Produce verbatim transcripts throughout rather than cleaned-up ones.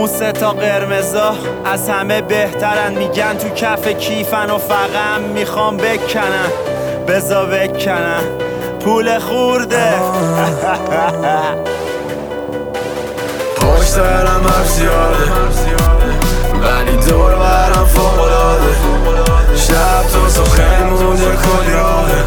اون سه تا قرمزا از همه بهترن، میگن تو کف کیفن و فقط میخوام بکنن. بزا بکنن پول خورده. پشت سرم حرف زیاده ولی دور برم فوق‌العاده. شب تا صبح خیلی مونده کلی راهه،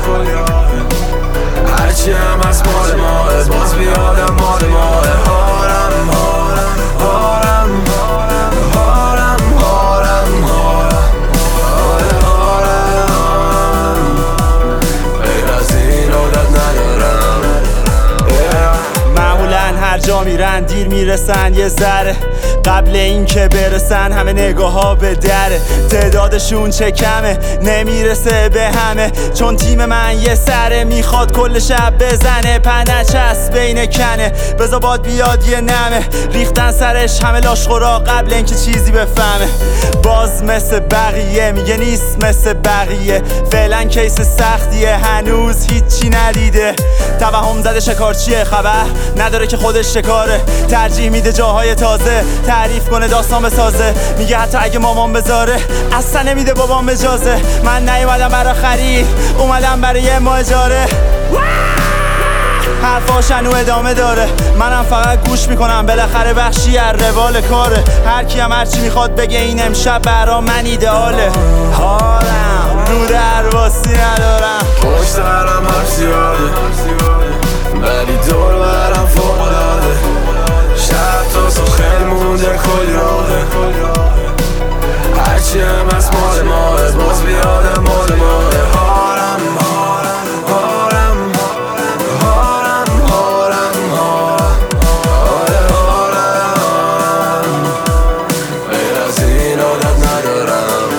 هرچی هم از مال ماه باز بیادم مال ماه. هارم هارم هارم هارم هارم هارم هارم هارم غیر از این عادت ندارم. معمولا هر جا میرن دیر میرسن یه ذره، قبل این که برسن همه نگاه ها به دره. تعدادشون چه کمه نمیرسه به همه، چون تیم من یه سره میخواد کل شب بزنه. پنچ هست بین کنه بزا باد بیاد یه نمه، ریختن سرش همه لاشخورا قبل اینکه چیزی بفهمه. باز مثل بقیه میگه نیست مثل بقیه، فعلا کیس سختیه هنوز هیچی ندیده. توهم زده شکارچیه خبر نداره که خودش شکاره، ترجیح میده جاهای تازه تعریف کنه داستان بسازه. میگه حتی اگه مامان بذاره اصلا نمیده بابام اجازه. من نیومدم برای خرید اومدم برای یه ماه اجاره. حرفاش هنو ادامه داره، منم فقط گوش میکنم، بالاخره بخشی از روال کاره. هر کی هم هرچی میخواد بگه این امشب برا من ایدئاله. هارم رو درواسی ندارم، پشت سرم حرف زیاده ولی دور برم فوق‌العاده. شب تا صبح خیلی مونده کلی راهه، هرچی هم از مال ماه باز بیادم مال ماه. هارم هارم هارم هارم هارم هارم هارم غیر از این عادت ندارم.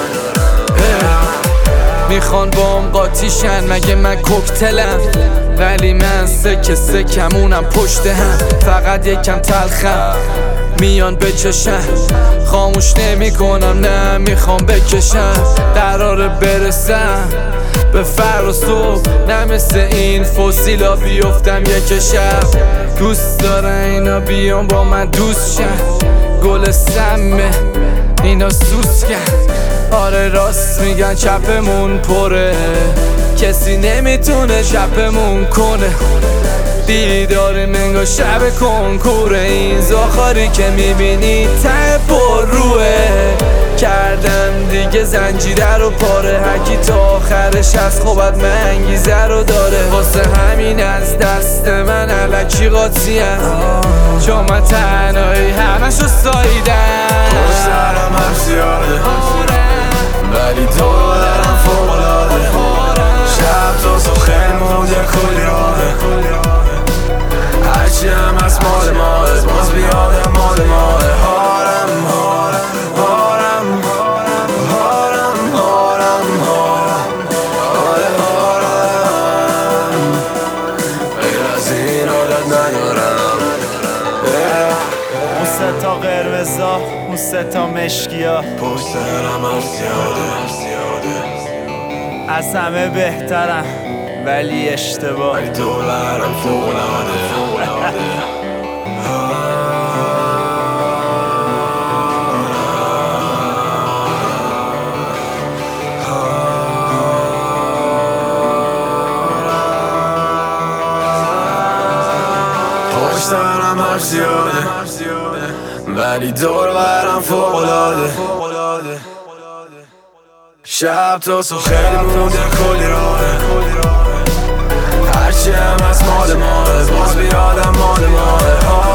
میخوان بام قاطیشن مگه من کوکتلم، ولی من سکه سکمونم پشت هم. فقط یکم تلخم میان بچشن، خاموش نمی کنم نه میخوام بکشم. قراره برسم به فر و صبح، نه مثل این فسیلا بیفتم یک شب. دوست داره اینا بیان با من دوست شن، گل سمه اینا سوسکن. آره راست میگن چپمون پره، کسی نمیتونه چپمون کنه. دیدار منگا شب کنکوره، این زاخاری که میبینی ته پر روه. کردم دیگه زنجیره رو پاره، هرکی تا آخرش هست خوبت منگیزه رو داره. واسه همین از دست من علکی قاطیم، چون من تنهایی همشو ساییدم. پشت سرم حرف زیاده ولی دور برم فوق‌العاده. شب تا صبح خیلی مونده کلی راهه، هرچی هم از مال ماه باز بیادم مال ماه. هارم هارم هارم هارم هارم هارم هارم غیر از این عادت ندارم. اون سه تا قرمزا اون سه تا مشکیا پشت سرم حرف زیاده از همه بهترن ولی اشتباه. ولی دور برم فوق‌العاده. پشت سرم حرف زیاده ولی دور برم فوق‌العاده. شب تا صبح خیلی مونده کلی راهه، هرچی هم از مال ماه باز بیادم مال ماه.